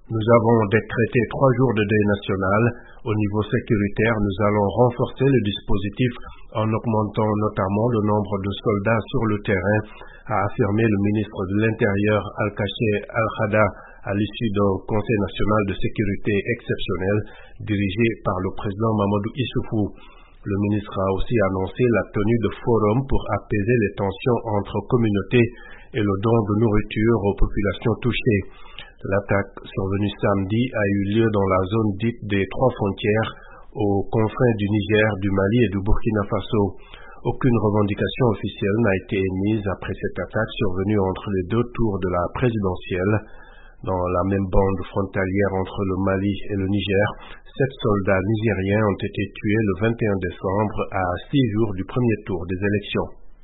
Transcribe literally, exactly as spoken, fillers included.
Nous avons décrété trois jours de deuil national. Au niveau sécuritaire, nous allons renforcer le dispositif en augmentant notamment le nombre de soldats sur le terrain, a affirmé le ministre de l'Intérieur Al-Kaché Al-Khada à l'issue d'un Conseil national de sécurité exceptionnel dirigé par le président Mamadou Issoufou. Le ministre a aussi annoncé la tenue de forums pour apaiser les tensions entre communautés et le don de nourriture aux populations touchées. L'attaque survenue samedi a eu lieu dans la zone dite des trois frontières, aux confins du Niger, du Mali et du Burkina Faso. Aucune revendication officielle n'a été émise après cette attaque survenue entre les deux tours de la présidentielle. Dans la même bande frontalière entre le Mali et le Niger, sept soldats nigériens ont été tués le vingt et un décembre à six jours du premier tour des élections.